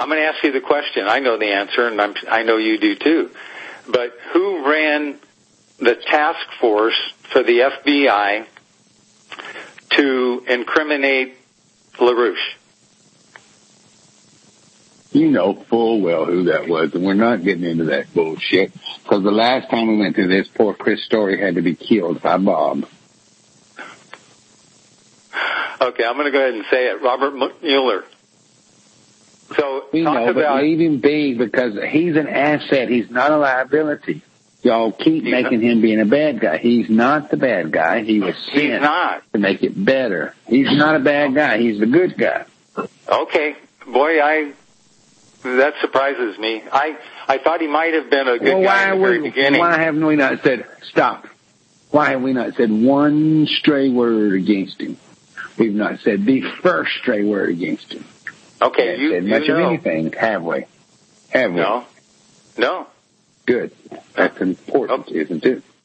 I'm going to ask you the question. I know the answer, and I know you do too. But who ran the task force for the FBI to incriminate LaRouche? You know full well who that was, and we're not getting into that bullshit, because the last time we went through this, poor Chris Story had to be killed by Bob. Okay, I'm going to go ahead and say it. Robert Mueller. So we know, but leave him be, because he's an asset. He's not a liability. Y'all keep making him being a bad guy. He's not the bad guy. He was sent to make it better. He's not a bad guy. He's the good guy. Okay. Boy, that surprises me. I thought he might have been a good guy in the very beginning. Why haven't we not said, stop? Why have we not said one stray word against him? We've not said the first stray word against him. Okay, you said much of anything, have we? Have we? No. Good. That's important, isn't it?